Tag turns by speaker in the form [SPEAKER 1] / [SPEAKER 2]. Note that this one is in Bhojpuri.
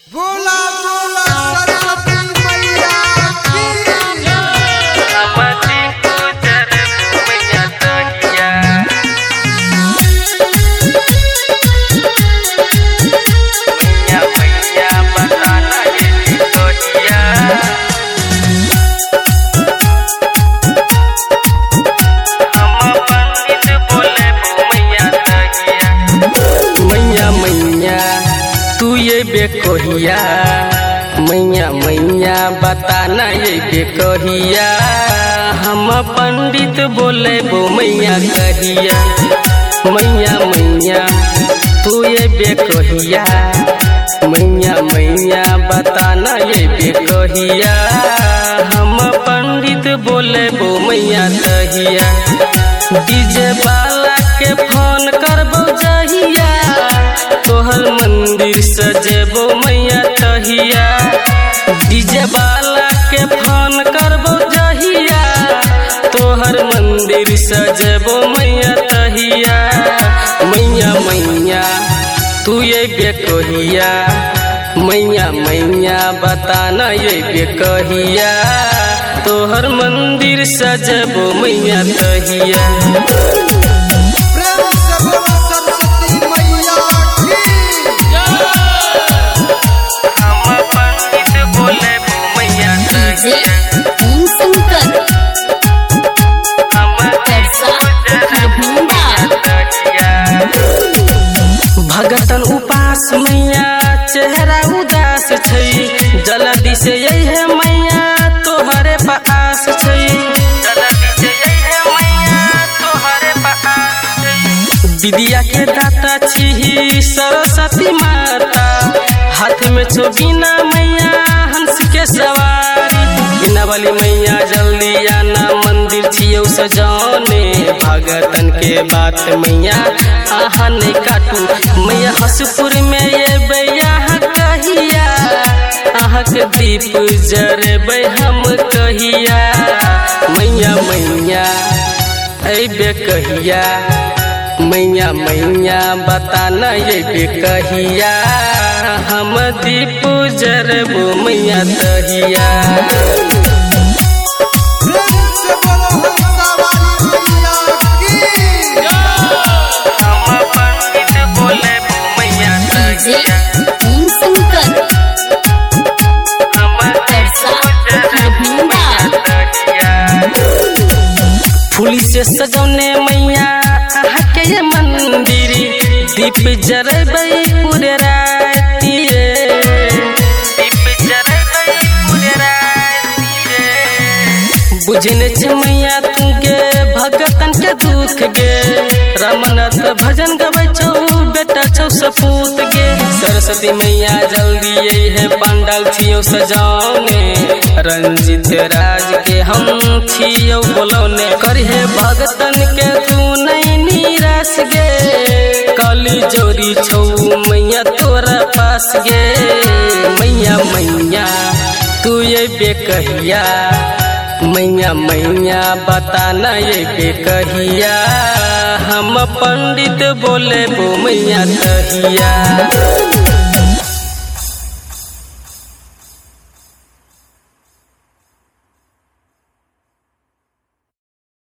[SPEAKER 1] बोला बोला सरस्वती मैया की
[SPEAKER 2] अमती पूजन मैया तहिया मैया मैया बताना ये तहिया हम पंडित बोले मैया तहिया मैया मैया तू ये बेकोहिया मैया मैया बताना ये बेकोहिया हम पंडित बोले वो मैया कहिया मैया मैया तू ये बेकोहिया मैया मैया बताना ये बेकोहिया हम पंडित बोले वो मैया कहिया डीजे वाला के फोन करबो जहिया तोहर मंदिर सजेबो मैया तहिया डीजे वाला के फोन करबो जहिया तोहर मंदिर सजेबो मैया तहिया मैया मैया तू ये बेकोहिया मैया मैया बताना ये बेकोहिया तोहर मंदिर सजेबो मैया तहिया
[SPEAKER 1] प्रेम से बोला सरस्वती मैया की
[SPEAKER 2] हम पंडित बोले मैया तहिया
[SPEAKER 3] ओम शंकर
[SPEAKER 2] हम
[SPEAKER 3] परसा खरबुंडा
[SPEAKER 2] भगतन उपास मैया चेहरा उदास छै जल्दी से यही है मैया तोहरे पास छै जल्दी से यही है मैया तोहरे पास छै विद्या के दाता छी सरस्वती माता हाथ में छो बिना मैया हंस के सवारी बिना वाली मैया जल्दी आना मंदिर छियौ सजाने भगतन के बात मैया आहा नहीं काटू मैया हसपुर में ये बैया कहिया आहा के दीप जरबै हम कहिया मैया मैया ऐबे कहिया मैया मैया बताना ये बेकहिया हम दीप जरबो मैया तहिया
[SPEAKER 1] प्रेम से बोला हंसा वाली मैया की
[SPEAKER 2] हम पंडित बोले मैया तहिया
[SPEAKER 3] ओम शंकर
[SPEAKER 2] हम
[SPEAKER 3] परसा खरबुंडा
[SPEAKER 2] फूली से सजौने मैया आहा के ये मंदिर दीप जरबै पूरे राति रे दीप जरबै पूरे राति रे बुझने छ मैया तू गे भगतन के दुख गे रामनाथ भजन गबै छौ बेटा छौ सपूत गे सरस्वती मैया जल्दी यही है पंडाल छियौ सजाने रंजित राज के हम छियौ बोलौने करहे भगतन के तू नहीं निराश गे काली जोरी छौ मैया तोरा पास गे मैया मैया तू ये बेकहिया मैया मैया बताना ये बेकहिया हम पंडित बोले वो मैया तहिया